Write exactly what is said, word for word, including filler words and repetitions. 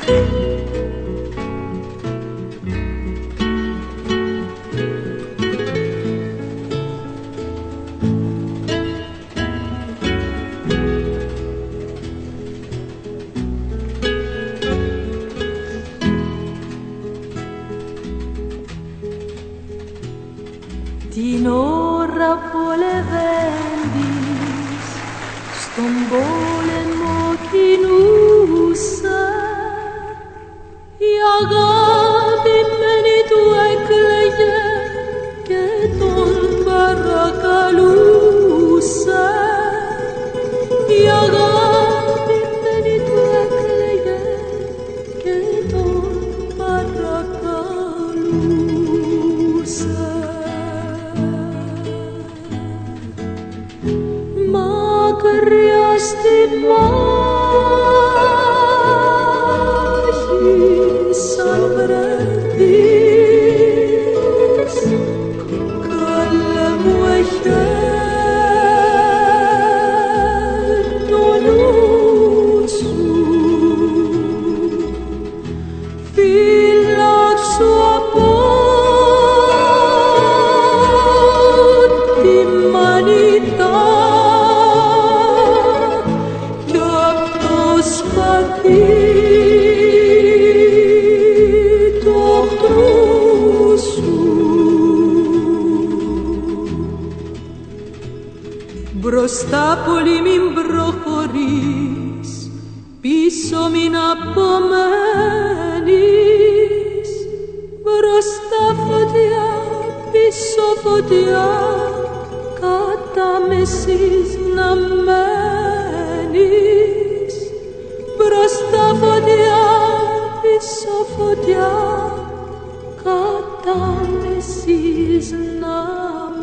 Την ώρα που λεβέντης στον πόλεμο κινούσα, η αγαπημένη του έκλαιγε και τον παρακαλούσα. Η αγαπημένη του έκλαιγε και τον παρακαλούσα. Μακριά στη μάχη σαν βρεθείς, καλέ μου έχε το νου σου, φύλαξου από τη μανιτά του οχτρού σου. Μπροστά πολύ μην προχωρείς, πίσω μην απομένεις. Μπροστά φωτιά, πίσω φωτιά, κατά μεσής να μένεις. Μπροστά φωτιά, πίσω φωτιά, κατά μεσής να